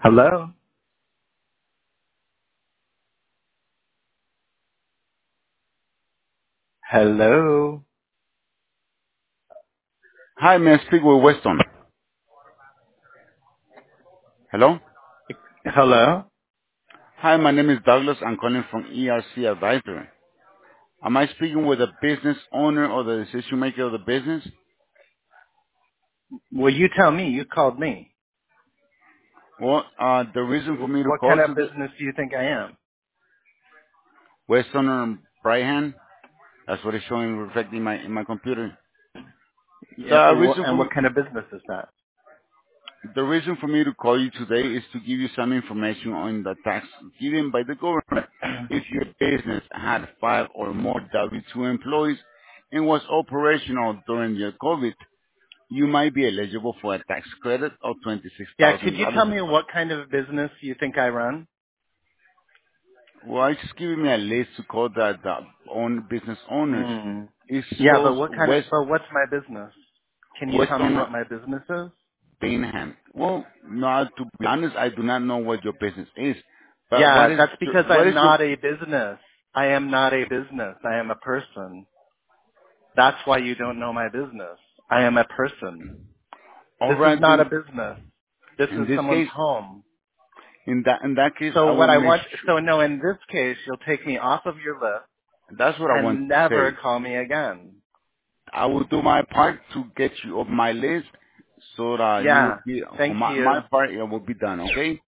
Hello? Hello? Hi, may I speak with Weston? Hello? Hello? Hi, my name is Douglas. I'm calling from ERC Advisory. Am I speaking with the business owner or the decision maker of the business? Well, you tell me. You called me. Well, the reason for me to What call kind of today, business do you think I am? Weston or Brian, that's what it's showing reflecting in my computer. Yeah, The well, reason for and what kind of business is that? the reason for me to call you today is to give you some information on the tax given by the government. If your business had 5 or more W-2 employees and was operational during the COVID, you might be eligible for a tax credit of Yeah, could you $26,000. tell me what kind of business you think I run? Well, it's just giving me a list to call the business owners. Hmm. It Yeah, shows but what's my business? Can you West tell me Owner what my business is? Bainham. Well, no, to be honest, I do not know what your business is. But Yeah, that's because what I'm is your, not a business. I am not a business. I am a person. That's why you don't know my business. I am a person. This is alright not a then, business. This in is this someone's case, home. in that case, So I will what I make want, sure, so no, in this case, you'll take me off of your list that's what I want and to never say. call me again. I will do my part to get you off my list so that you will Yeah. be, Thank on my you. part, it will be done, okay?